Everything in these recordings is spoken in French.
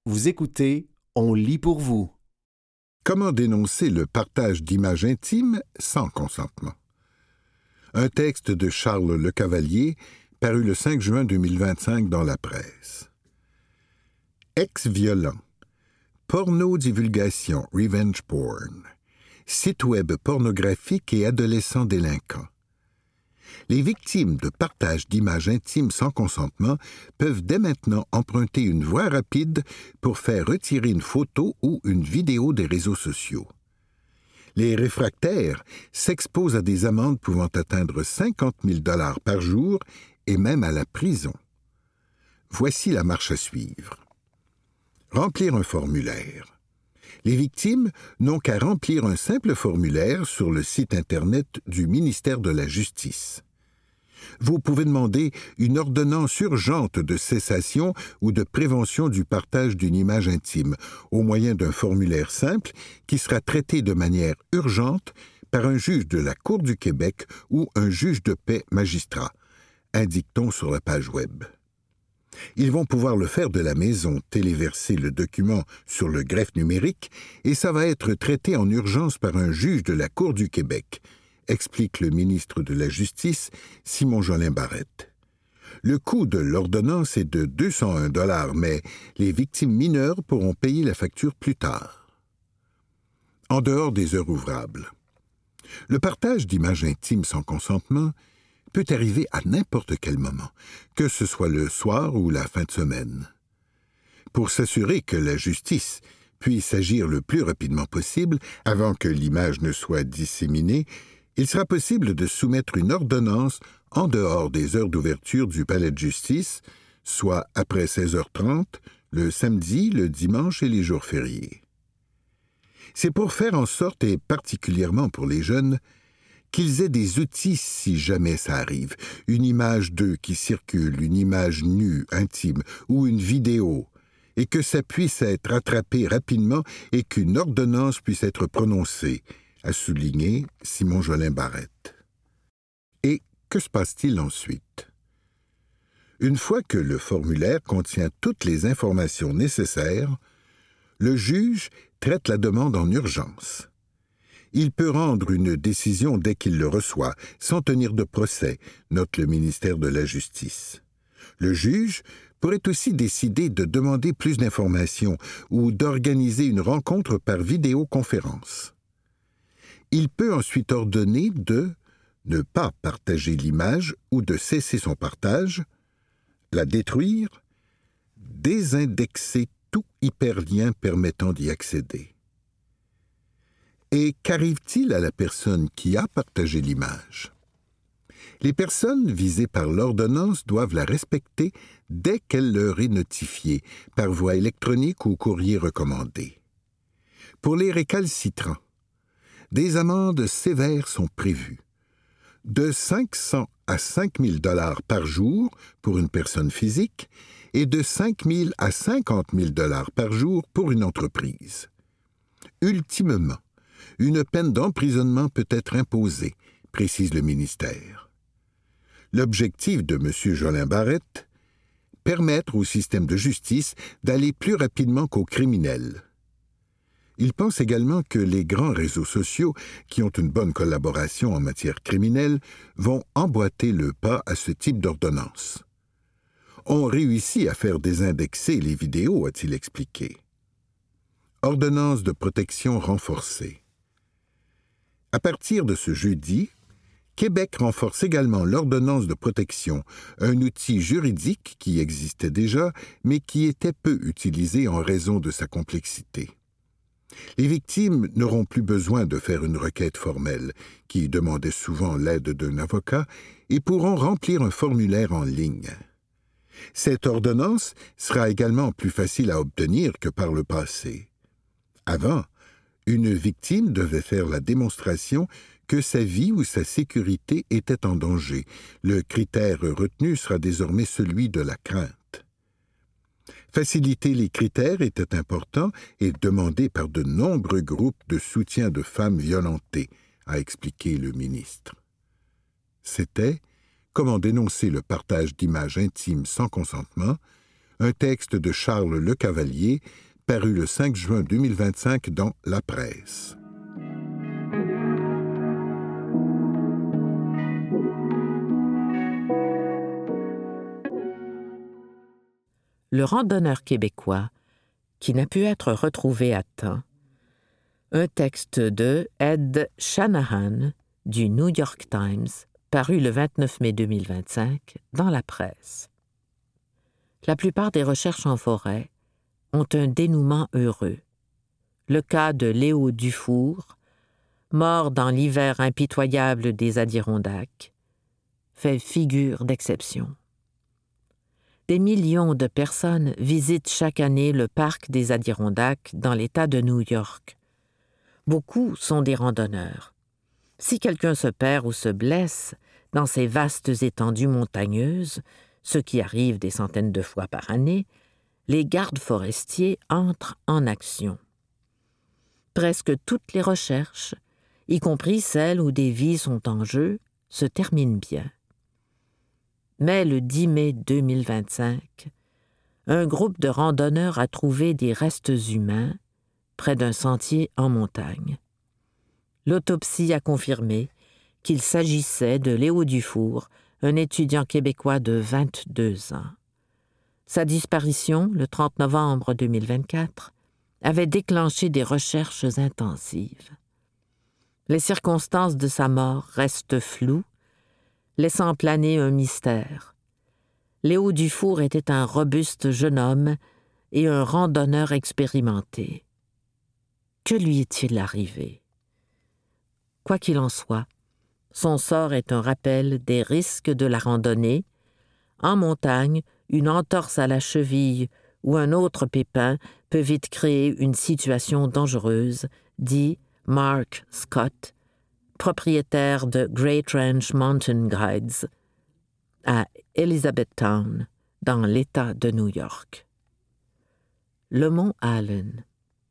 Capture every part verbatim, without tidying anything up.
Vous écoutez, on lit pour vous. Comment dénoncer le partage d'images intimes sans consentement? Un texte de Charles Lecavalier, paru le cinq juin deux mille vingt-cinq dans la presse. Ex-violent, porno-divulgation, revenge porn, site web pornographique et adolescents délinquants. Les victimes de partage d'images intimes sans consentement peuvent dès maintenant emprunter une voie rapide pour faire retirer une photo ou une vidéo des réseaux sociaux. Les réfractaires s'exposent à des amendes pouvant atteindre cinquante mille dollars par jour et même à la prison. Voici la marche à suivre. Remplir un formulaire. Les victimes n'ont qu'à remplir un simple formulaire sur le site Internet du ministère de la Justice. Vous pouvez demander une ordonnance urgente de cessation ou de prévention du partage d'une image intime au moyen d'un formulaire simple qui sera traité de manière urgente par un juge de la Cour du Québec ou un juge de paix magistrat, indique-t-on sur la page web. Ils vont pouvoir le faire de la maison, téléverser le document sur le greffe numérique et ça va être traité en urgence par un juge de la Cour du Québec, explique le ministre de la Justice, Simon-Jolin Barrette. Le coût de l'ordonnance est de deux cent un dollars, mais les victimes mineures pourront payer la facture plus tard. En dehors des heures ouvrables. Le partage d'images intimes sans consentement peut arriver à n'importe quel moment, que ce soit le soir ou la fin de semaine. Pour s'assurer que la justice puisse agir le plus rapidement possible avant que l'image ne soit disséminée, il sera possible de soumettre une ordonnance en dehors des heures d'ouverture du palais de justice, soit après seize heures trente, le samedi, le dimanche et les jours fériés. C'est pour faire en sorte, et particulièrement pour les jeunes, qu'ils aient des outils si jamais ça arrive, une image d'eux qui circule, une image nue, intime, ou une vidéo, et que ça puisse être attrapé rapidement et qu'une ordonnance puisse être prononcée, a souligné Simon-Jolin Barrette. Et que se passe-t-il ensuite? Une fois que le formulaire contient toutes les informations nécessaires, le juge traite la demande en urgence. Il peut rendre une décision dès qu'il le reçoit, sans tenir de procès, note le ministère de la Justice. Le juge pourrait aussi décider de demander plus d'informations ou d'organiser une rencontre par vidéoconférence. Il peut ensuite ordonner de ne pas partager l'image ou de cesser son partage, la détruire, désindexer tout hyperlien permettant d'y accéder. Et qu'arrive-t-il à la personne qui a partagé l'image? Les personnes visées par l'ordonnance doivent la respecter dès qu'elle leur est notifiée, par voie électronique ou courrier recommandé. Pour les récalcitrants, des amendes sévères sont prévues, de cinq cents à cinq mille dollars par jour pour une personne physique et de cinq mille à cinquante mille dollars par jour pour une entreprise. Ultimement, une peine d'emprisonnement peut être imposée, précise le ministère. L'objectif de M. Jolin Barrette, permettre au système de justice d'aller plus rapidement qu'aux criminels. Il pense également que les grands réseaux sociaux, qui ont une bonne collaboration en matière criminelle, vont emboîter le pas à ce type d'ordonnance. On réussit à faire désindexer les vidéos, a-t-il expliqué. Ordonnance de protection renforcée. À partir de ce jeudi, Québec renforce également l'ordonnance de protection, un outil juridique qui existait déjà, mais qui était peu utilisé en raison de sa complexité. Les victimes n'auront plus besoin de faire une requête formelle, qui demandait souvent l'aide d'un avocat, et pourront remplir un formulaire en ligne. Cette ordonnance sera également plus facile à obtenir que par le passé. Avant, une victime devait faire la démonstration que sa vie ou sa sécurité était en danger. Le critère retenu sera désormais celui de la crainte. Faciliter les critères était important et demandé par de nombreux groupes de soutien de femmes violentées, a expliqué le ministre. C'était « Comment dénoncer le partage d'images intimes sans consentement », un texte de Charles Lecavalier, paru le cinq juin deux mille vingt-cinq dans La Presse. Le randonneur québécois qui n'a pu être retrouvé à temps. Un texte de Ed Shanahan du New York Times, paru le vingt-neuf mai deux mille vingt-cinq dans La Presse. La plupart des recherches en forêt ont un dénouement heureux. Le cas de Léo Dufour, mort dans l'hiver impitoyable des Adirondacks, fait figure d'exception. Des millions de personnes visitent chaque année le parc des Adirondacks dans l'État de New York. Beaucoup sont des randonneurs. Si quelqu'un se perd ou se blesse dans ces vastes étendues montagneuses, ce qui arrive des centaines de fois par année, les gardes forestiers entrent en action. Presque toutes les recherches, y compris celles où des vies sont en jeu, se terminent bien. Mais le dix mai deux mille vingt-cinq, un groupe de randonneurs a trouvé des restes humains près d'un sentier en montagne. L'autopsie a confirmé qu'il s'agissait de Léo Dufour, un étudiant québécois de vingt-deux ans. Sa disparition, le trente novembre deux mille vingt-quatre, avait déclenché des recherches intensives. Les circonstances de sa mort restent floues, laissant planer un mystère. Léo Dufour était un robuste jeune homme et un randonneur expérimenté. Que lui est-il arrivé? Quoi qu'il en soit, son sort est un rappel des risques de la randonnée. En montagne, une entorse à la cheville ou un autre pépin peut vite créer une situation dangereuse, dit Mark Scott, propriétaire de Great Range Mountain Guides à Elizabethtown, dans l'État de New York. Le mont Allen.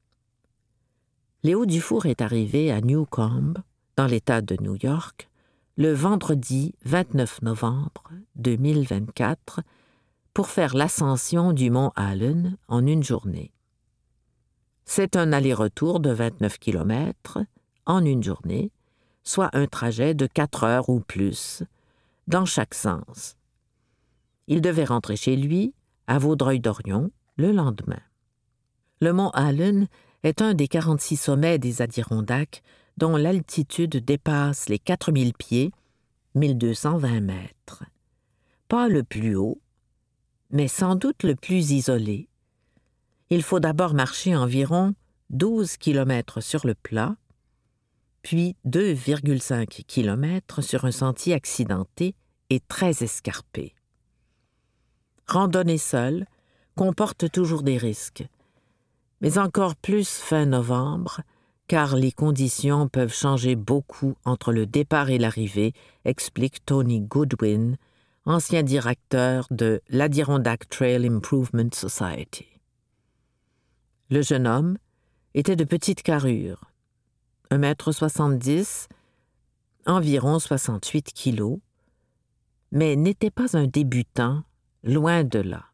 Léo Dufour est arrivé à Newcomb, dans l'État de New York, le vendredi vingt-neuf novembre deux mille vingt-quatre pour faire l'ascension du mont Allen en une journée. C'est un aller-retour de vingt-neuf kilomètres en une journée, soit un trajet de quatre heures ou plus, dans chaque sens. Il devait rentrer chez lui, à Vaudreuil-Dorion, le lendemain. Le mont Allen est un des quarante-six sommets des Adirondacks dont l'altitude dépasse les quatre mille pieds, mille deux cent vingt mètres. Pas le plus haut, mais sans doute le plus isolé. Il faut d'abord marcher environ douze kilomètres sur le plat, puis deux virgule cinq kilomètres sur un sentier accidenté et très escarpé. Randonner seul comporte toujours des risques, mais encore plus fin novembre, car les conditions peuvent changer beaucoup entre le départ et l'arrivée, explique Tony Goodwin, ancien directeur de l'Adirondack Trail Improvement Society. Le jeune homme était de petite carrure, un mètre soixante-dix, environ soixante-huit kilos, mais n'était pas un débutant, loin de là.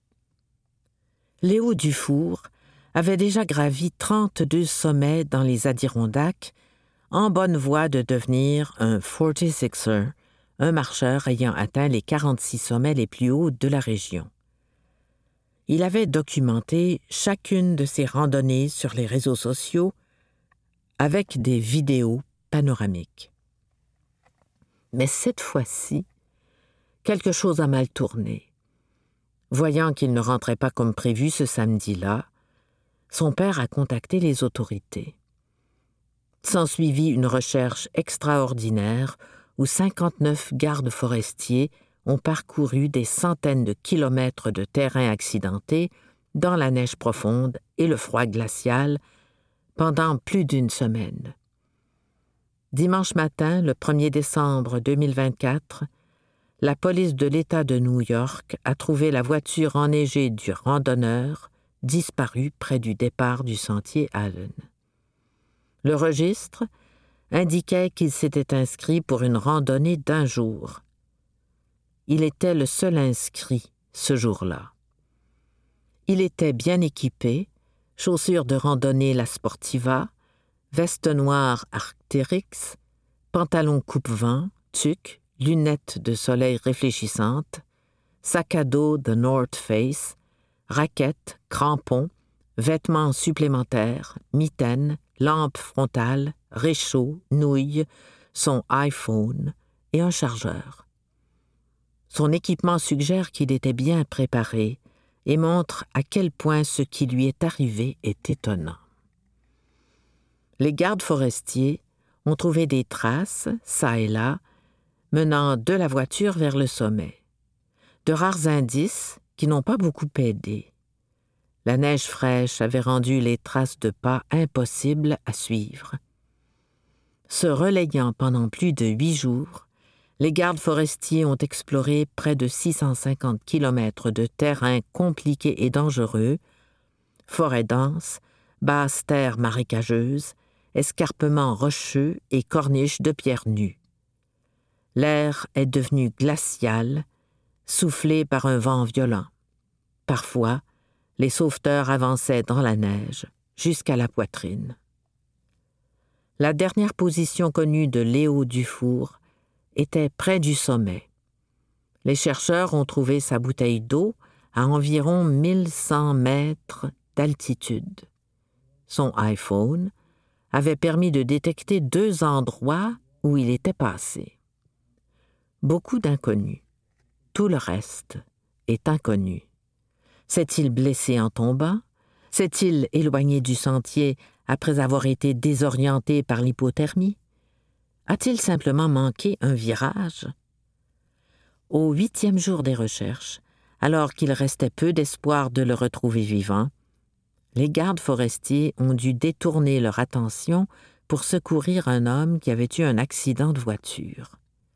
Léo Dufour avait déjà gravi trente-deux sommets dans les Adirondacks, en bonne voie de devenir un forty-sixer, un marcheur ayant atteint les quarante-six sommets les plus hauts de la région. Il avait documenté chacune de ses randonnées sur les réseaux sociaux avec des vidéos panoramiques. Mais cette fois-ci, quelque chose a mal tourné. Voyant qu'il ne rentrait pas comme prévu ce samedi-là, son père a contacté les autorités. S'ensuivit une recherche extraordinaire où cinquante-neuf gardes forestiers ont parcouru des centaines de kilomètres de terrain accidenté dans la neige profonde et le froid glacial pendant plus d'une semaine. Dimanche matin, le premier décembre deux mille vingt-quatre, la police de l'État de New York a trouvé la voiture enneigée du randonneur disparue près du départ du sentier Allen. Le registre indiquait qu'il s'était inscrit pour une randonnée d'un jour. Il était le seul inscrit ce jour-là. Il était bien équipé, chaussures de randonnée La Sportiva, veste noire Arc'teryx, pantalon coupe-vent, tuque, lunettes de soleil réfléchissantes, sac à dos de North Face, raquettes, crampons, vêtements supplémentaires, mitaines, lampe frontale, réchaud, nouilles, son iPhone et un chargeur. Son équipement suggère qu'il était bien préparé et montre à quel point ce qui lui est arrivé est étonnant. Les gardes forestiers ont trouvé des traces, çà et là, menant de la voiture vers le sommet. De rares indices qui n'ont pas beaucoup aidé. La neige fraîche avait rendu les traces de pas impossibles à suivre. Se relayant pendant plus de huit jours, les gardes forestiers ont exploré près de six cent cinquante kilomètres de terrain compliqué et dangereux, forêts denses, basses terres marécageuses, escarpements rocheux et corniches de pierres nues. L'air est devenu glacial, soufflé par un vent violent. Parfois, les sauveteurs avançaient dans la neige jusqu'à la poitrine. La dernière position connue de Léo Dufour était près du sommet. Les chercheurs ont trouvé sa bouteille d'eau à environ mille cent mètres d'altitude. Son iPhone avait permis de détecter deux endroits où il était passé. Beaucoup d'inconnus. Tout le reste est inconnu. S'est-il blessé en tombant? S'est-il éloigné du sentier après avoir été désorienté par l'hypothermie? A-t-il simplement manqué un virage? Au huitième jour des recherches, alors qu'il restait peu d'espoir de le retrouver vivant, les gardes forestiers ont dû détourner leur attention pour secourir un homme qui avait eu un accident de voiture.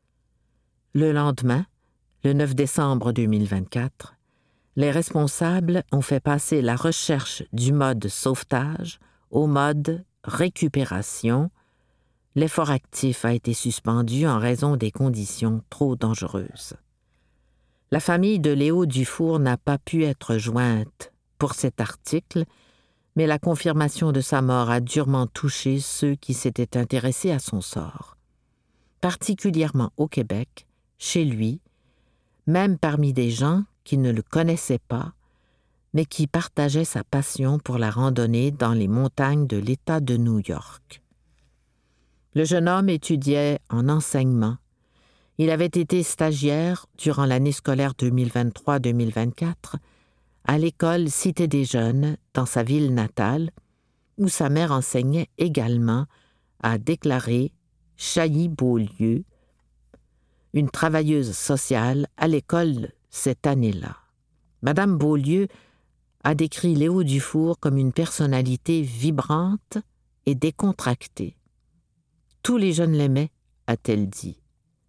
Le lendemain, le neuf décembre deux mille vingt-quatre, les responsables ont fait passer la recherche du mode sauvetage au mode récupération. L'effort actif a été suspendu en raison des conditions trop dangereuses. La famille de Léo Dufour n'a pas pu être jointe pour cet article, mais la confirmation de sa mort a durement touché ceux qui s'étaient intéressés à son sort. Particulièrement au Québec, chez lui, même parmi des gens qui ne le connaissaient pas, mais qui partageaient sa passion pour la randonnée dans les montagnes de l'État de New York. Le jeune homme étudiait en enseignement. Il avait été stagiaire durant l'année scolaire deux mille vingt-trois deux mille vingt-quatre à l'école Cité des Jeunes dans sa ville natale, où sa mère enseignait également, a déclaré Chailly Beaulieu, une travailleuse sociale à l'école cette année-là. Madame Beaulieu a décrit Léo Dufour comme une personnalité vibrante et décontractée. Tous les jeunes l'aimaient, a-t-elle dit.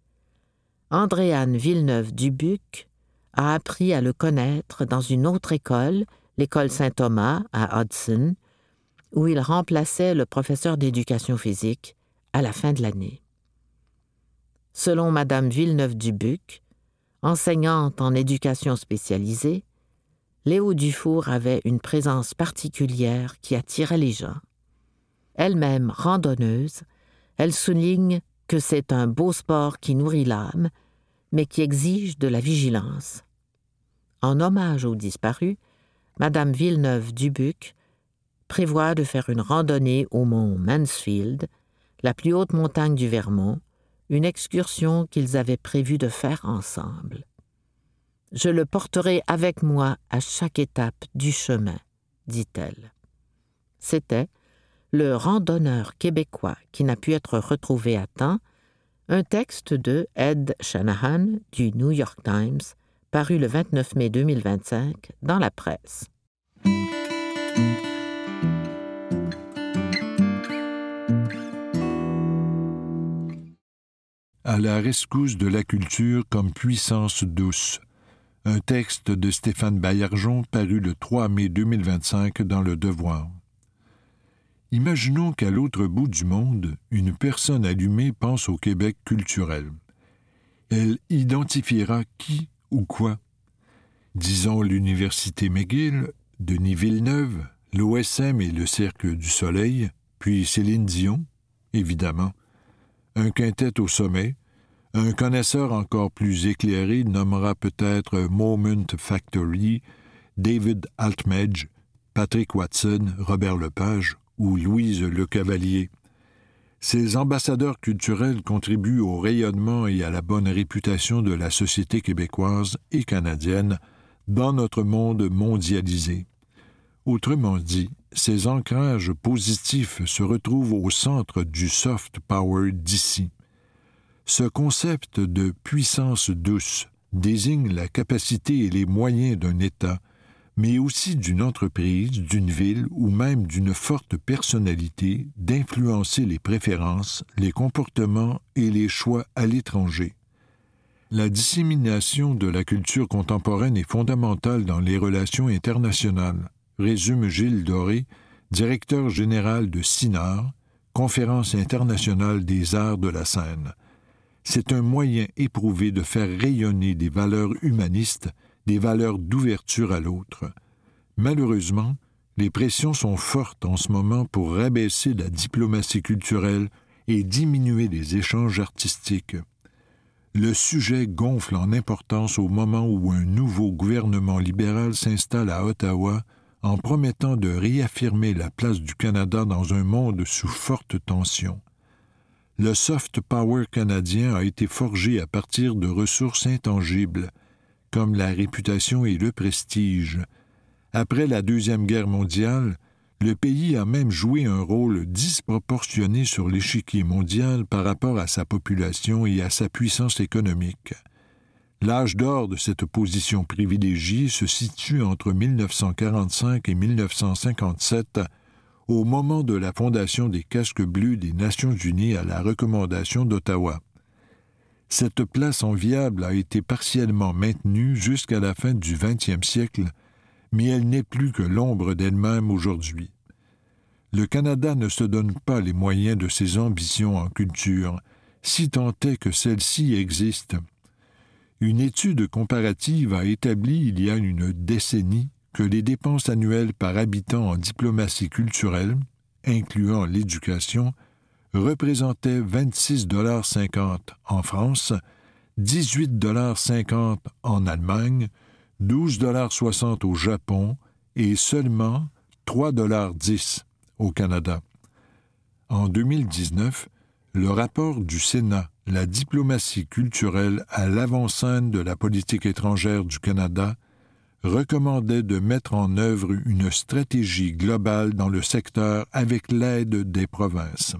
Andréane Villeneuve-Dubuc a appris à le connaître dans une autre école, l'école Saint-Thomas à Hudson, où il remplaçait le professeur d'éducation physique à la fin de l'année. Selon Madame Villeneuve-Dubuc, enseignante en éducation spécialisée, Léo Dufour avait une présence particulière qui attirait les gens. Elle-même randonneuse, elle souligne que c'est un beau sport qui nourrit l'âme, mais qui exige de la vigilance. En hommage aux disparus, Madame Villeneuve-Dubuc prévoit de faire une randonnée au mont Mansfield, la plus haute montagne du Vermont, une excursion qu'ils avaient prévu de faire ensemble. « Je le porterai avec moi à chaque étape du chemin », dit-elle. C'était le randonneur québécois qui n'a pu être retrouvé à temps, un texte de Ed Shanahan du New York Times, paru le vingt-neuf mai deux mille vingt-cinq dans la presse. À la rescousse de la culture comme puissance douce. Un texte de Stéphane Baillargeon paru le trois mai deux mille vingt-cinq dans Le Devoir. Imaginons qu'à l'autre bout du monde, une personne allumée pense au Québec culturel. Elle identifiera qui ou quoi. Disons l'Université McGill, Denis Villeneuve, l'O S M et le Cercle du Soleil, puis Céline Dion, évidemment. Un quintet au sommet. Un connaisseur encore plus éclairé nommera peut-être Moment Factory, David Altmage, Patrick Watson, Robert Lepage ou Louise Lecavalier. Ces ambassadeurs culturels contribuent au rayonnement et à la bonne réputation de la société québécoise et canadienne dans notre monde mondialisé. Autrement dit, ces ancrages positifs se retrouvent au centre du soft power d'ici. Ce concept de puissance douce désigne la capacité et les moyens d'un État, mais aussi d'une entreprise, d'une ville ou même d'une forte personnalité d'influencer les préférences, les comportements et les choix à l'étranger. La dissémination de la culture contemporaine est fondamentale dans les relations internationales, résume Gilles Doré, directeur général de CINAR, Conférence internationale des arts de la scène. C'est un moyen éprouvé de faire rayonner des valeurs humanistes, des valeurs d'ouverture à l'autre. Malheureusement, les pressions sont fortes en ce moment pour rabaisser la diplomatie culturelle et diminuer les échanges artistiques. Le sujet gonfle en importance au moment où un nouveau gouvernement libéral s'installe à Ottawa en promettant de réaffirmer la place du Canada dans un monde sous forte tension. Le soft power canadien a été forgé à partir de ressources intangibles, comme la réputation et le prestige. Après la Deuxième Guerre mondiale, le pays a même joué un rôle disproportionné sur l'échiquier mondial par rapport à sa population et à sa puissance économique. L'âge d'or de cette position privilégiée se situe entre mille neuf cent quarante-cinq et mille neuf cent cinquante-sept, au moment de la fondation des Casques bleus des Nations unies à la recommandation d'Ottawa. Cette place enviable a été partiellement maintenue jusqu'à la fin du vingtième siècle, mais elle n'est plus que l'ombre d'elle-même aujourd'hui. Le Canada ne se donne pas les moyens de ses ambitions en culture, si tant est que celles-ci existent. Une étude comparative a établi il y a une décennie que les dépenses annuelles par habitant en diplomatie culturelle, incluant l'éducation, représentaient vingt-six dollars cinquante en France, dix-huit dollars cinquante en Allemagne, douze dollars soixante au Japon et seulement trois dollars dix au Canada. En deux mille dix-neuf, le rapport du Sénat « La diplomatie culturelle à l'avant-scène de la politique étrangère du Canada » recommandait de mettre en œuvre une stratégie globale dans le secteur avec l'aide des provinces.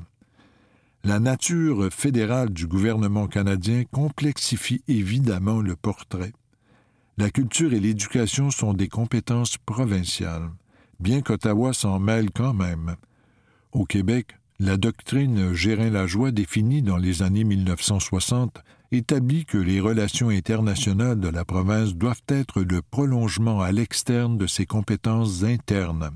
La nature fédérale du gouvernement canadien complexifie évidemment le portrait. La culture et l'éducation sont des compétences provinciales, bien qu'Ottawa s'en mêle quand même. Au Québec, la doctrine Gérin-Lajoie définie dans les années mille neuf cent soixante établit que les relations internationales de la province doivent être le prolongement à l'externe de ses compétences internes.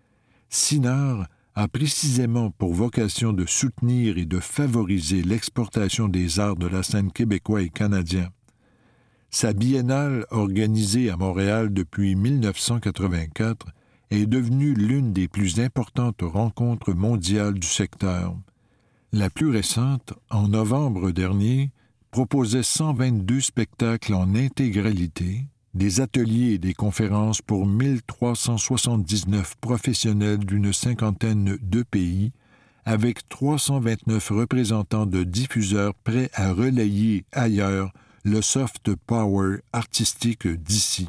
CINAR a précisément pour vocation de soutenir et de favoriser l'exportation des arts de la scène québécois et canadien. Sa biennale, organisée à Montréal depuis mille neuf cent quatre-vingt-quatre, est devenue l'une des plus importantes rencontres mondiales du secteur. La plus récente, en novembre dernier, proposait cent vingt-deux spectacles en intégralité, des ateliers et des conférences pour mille trois cent soixante-dix-neuf professionnels d'une cinquantaine de pays, avec trois cent vingt-neuf représentants de diffuseurs prêts à relayer ailleurs le soft power artistique d'ici.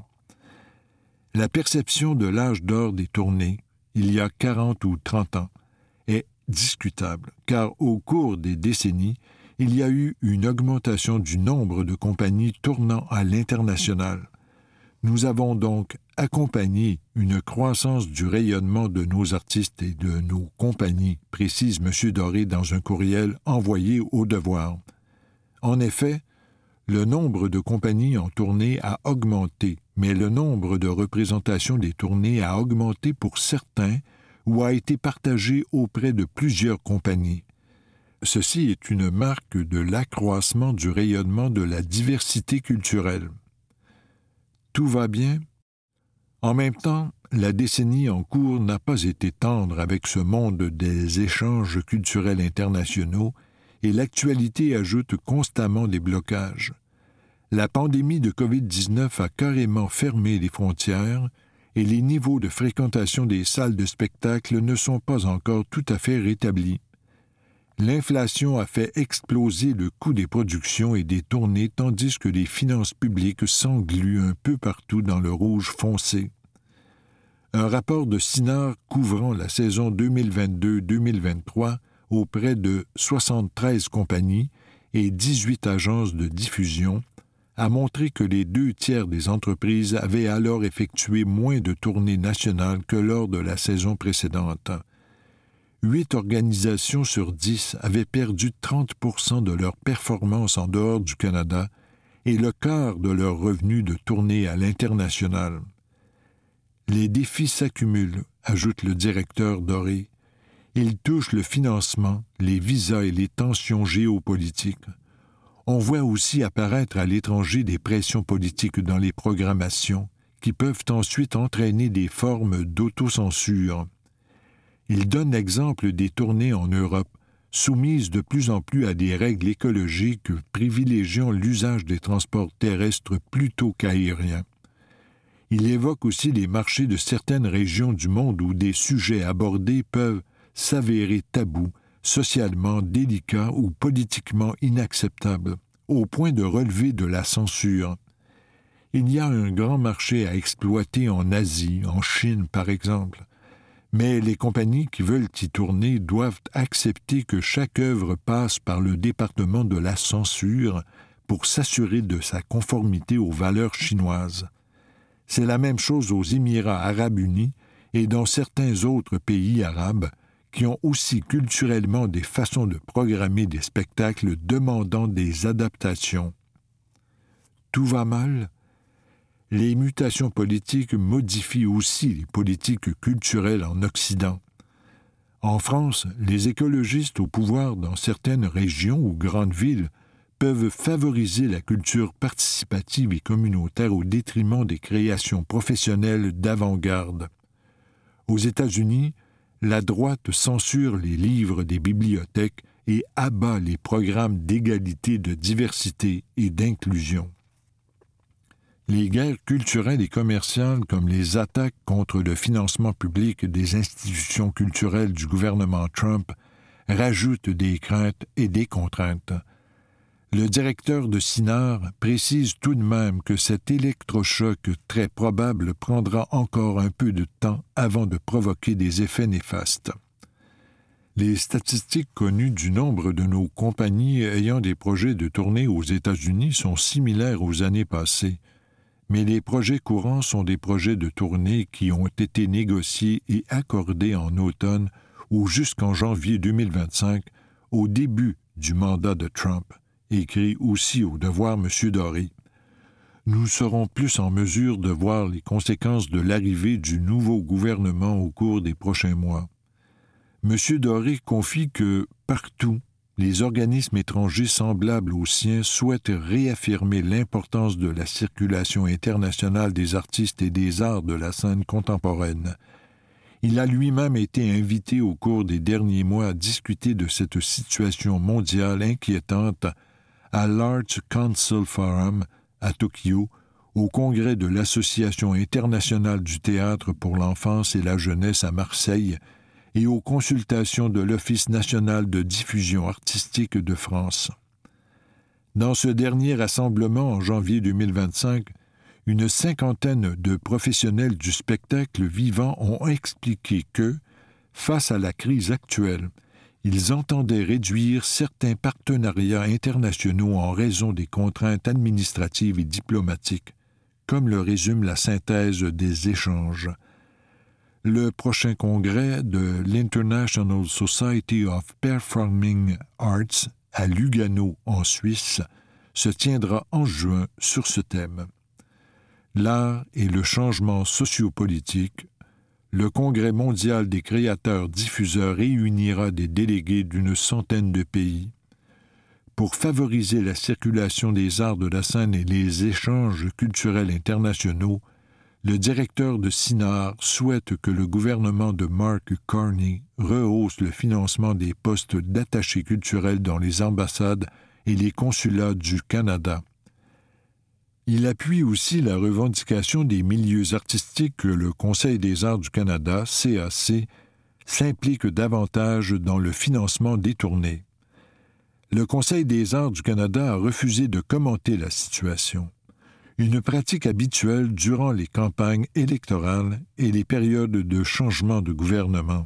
La perception de l'âge d'or des tournées, il y a quarante ou trente ans, est discutable, car au cours des décennies, il y a eu une augmentation du nombre de compagnies tournant à l'international. Nous avons donc accompagné une croissance du rayonnement de nos artistes et de nos compagnies, précise M. Doré dans un courriel envoyé au Devoir. En effet, le nombre de compagnies en tournée a augmenté, mais le nombre de représentations des tournées a augmenté pour certains ou a été partagé auprès de plusieurs compagnies. Ceci est une marque de l'accroissement du rayonnement de la diversité culturelle. Tout va bien? En même temps, la décennie en cours n'a pas été tendre avec ce monde des échanges culturels internationaux et l'actualité ajoute constamment des blocages. La pandémie de covid dix-neuf a carrément fermé les frontières et les niveaux de fréquentation des salles de spectacle ne sont pas encore tout à fait rétablis. L'inflation a fait exploser le coût des productions et des tournées tandis que les finances publiques s'engluent un peu partout dans le rouge foncé. Un rapport de Cinar couvrant la saison deux mille vingt-deux deux mille vingt-trois auprès de soixante-treize compagnies et dix-huit agences de diffusion a montré que les deux tiers des entreprises avaient alors effectué moins de tournées nationales que lors de la saison précédente. Huit organisations sur dix avaient perdu trente pour cent de leur performance en dehors du Canada et le quart de leurs revenus de tournée à l'international. Les défis s'accumulent, ajoute le directeur Doré. Ils touchent le financement, les visas et les tensions géopolitiques. On voit aussi apparaître à l'étranger des pressions politiques dans les programmations qui peuvent ensuite entraîner des formes d'autocensure. Il donne l'exemple des tournées en Europe, soumises de plus en plus à des règles écologiques privilégiant l'usage des transports terrestres plutôt qu'aériens. Il évoque aussi les marchés de certaines régions du monde où des sujets abordés peuvent s'avérer tabous, socialement délicats ou politiquement inacceptables, au point de relever de la censure. Il y a un grand marché à exploiter en Asie, en Chine par exemple, mais les compagnies qui veulent y tourner doivent accepter que chaque œuvre passe par le département de la censure pour s'assurer de sa conformité aux valeurs chinoises. C'est la même chose aux Émirats arabes unis et dans certains autres pays arabes qui ont aussi culturellement des façons de programmer des spectacles demandant des adaptations. Tout va mal? Les mutations politiques modifient aussi les politiques culturelles en Occident. En France, les écologistes au pouvoir dans certaines régions ou grandes villes peuvent favoriser la culture participative et communautaire au détriment des créations professionnelles d'avant-garde. Aux États-Unis, la droite censure les livres des bibliothèques et abat les programmes d'égalité, de diversité et d'inclusion. Les guerres culturelles et commerciales comme les attaques contre le financement public des institutions culturelles du gouvernement Trump rajoutent des craintes et des contraintes. Le directeur de Cinar précise tout de même que cet électrochoc très probable prendra encore un peu de temps avant de provoquer des effets néfastes. Les statistiques connues du nombre de nos compagnies ayant des projets de tournée aux États-Unis sont similaires aux années passées, mais les projets courants sont des projets de tournée qui ont été négociés et accordés en automne ou jusqu'en janvier deux mille vingt-cinq, au début du mandat de Trump, écrit aussi au Devoir M. Doré. Nous serons plus en mesure de voir les conséquences de l'arrivée du nouveau gouvernement au cours des prochains mois. M. Doré confie que, partout, les organismes étrangers semblables aux siens souhaitent réaffirmer l'importance de la circulation internationale des artistes et des arts de la scène contemporaine. Il a lui-même été invité au cours des derniers mois à discuter de cette situation mondiale inquiétante à l'Arts Council Forum à Tokyo, au congrès de l'Association internationale du théâtre pour l'enfance et la jeunesse à Marseille et aux consultations de l'Office national de diffusion artistique de France. Dans ce dernier rassemblement en janvier deux mille vingt-cinq, une cinquantaine de professionnels du spectacle vivant ont expliqué que, face à la crise actuelle, ils entendaient réduire certains partenariats internationaux en raison des contraintes administratives et diplomatiques, comme le résume la synthèse des échanges. Le prochain congrès de l'International Society of Performing Arts à Lugano, en Suisse, se tiendra en juin sur ce thème. L'art et le changement sociopolitique. Le Congrès mondial des créateurs-diffuseurs réunira des délégués d'une centaine de pays. Pour favoriser la circulation des arts de la scène et les échanges culturels internationaux, le directeur de SINAR souhaite que le gouvernement de Mark Carney rehausse le financement des postes d'attachés culturels dans les ambassades et les consulats du Canada. Il appuie aussi la revendication des milieux artistiques que le Conseil des arts du Canada, C A C, s'implique davantage dans le financement des tournées. Le Conseil des arts du Canada a refusé de commenter la situation, une pratique habituelle durant les campagnes électorales et les périodes de changement de gouvernement.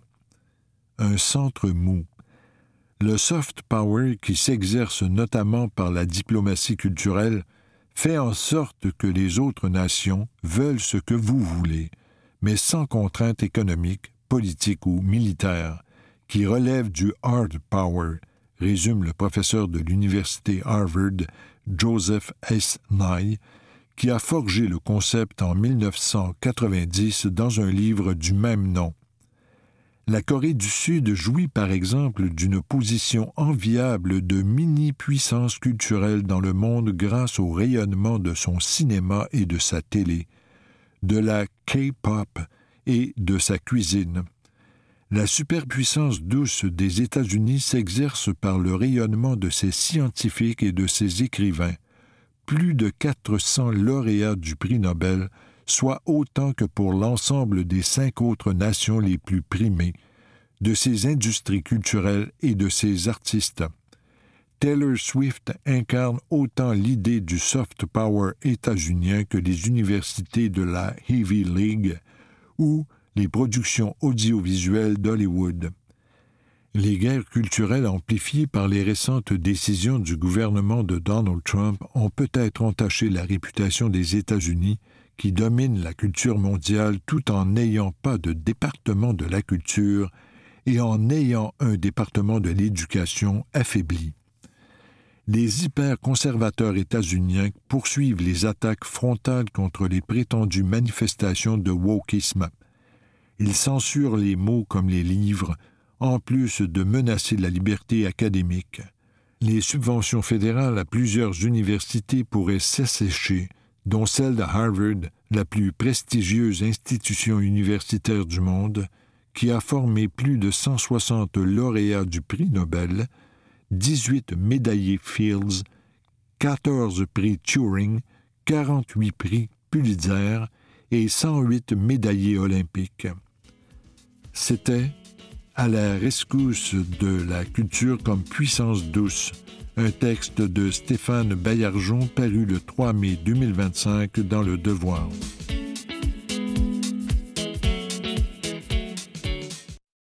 Un centre mou. Le soft power qui s'exerce notamment par la diplomatie culturelle fait en sorte que les autres nations veulent ce que vous voulez, mais sans contrainte économique, politique ou militaire, qui relève du hard power, résume le professeur de l'université Harvard, Joseph S. Nye, qui a forgé le concept en dix-neuf cent quatre-vingt-dix dans un livre du même nom. La Corée du Sud jouit par exemple d'une position enviable de mini-puissance culturelle dans le monde grâce au rayonnement de son cinéma et de sa télé, de la K-pop et de sa cuisine. La superpuissance douce des États-Unis s'exerce par le rayonnement de ses scientifiques et de ses écrivains. Plus de quatre cents lauréats du prix Nobel, soit autant que pour l'ensemble des cinq autres nations les plus primées, de ses industries culturelles et de ses artistes. Taylor Swift incarne autant l'idée du soft power états-unien que les universités de la Ivy League ou les productions audiovisuelles d'Hollywood. Les guerres culturelles amplifiées par les récentes décisions du gouvernement de Donald Trump ont peut-être entaché la réputation des États-Unis, qui dominent la culture mondiale tout en n'ayant pas de département de la culture et en ayant un département de l'éducation affaibli. Les hyper-conservateurs états-uniens poursuivent les attaques frontales contre les prétendues manifestations de wokisme. Ils censurent les mots comme les livres, en plus de menacer la liberté académique. Les subventions fédérales à plusieurs universités pourraient s'assécher, dont celle de Harvard, la plus prestigieuse institution universitaire du monde, qui a formé plus de cent soixante lauréats du prix Nobel, dix-huit médaillés Fields, quatorze prix Turing, quarante-huit prix Pulitzer et cent huit médaillés olympiques. C'était « À la rescousse de la culture comme puissance douce », un texte de Stéphane Baillargeon paru le trois mai deux mille vingt-cinq dans Le Devoir.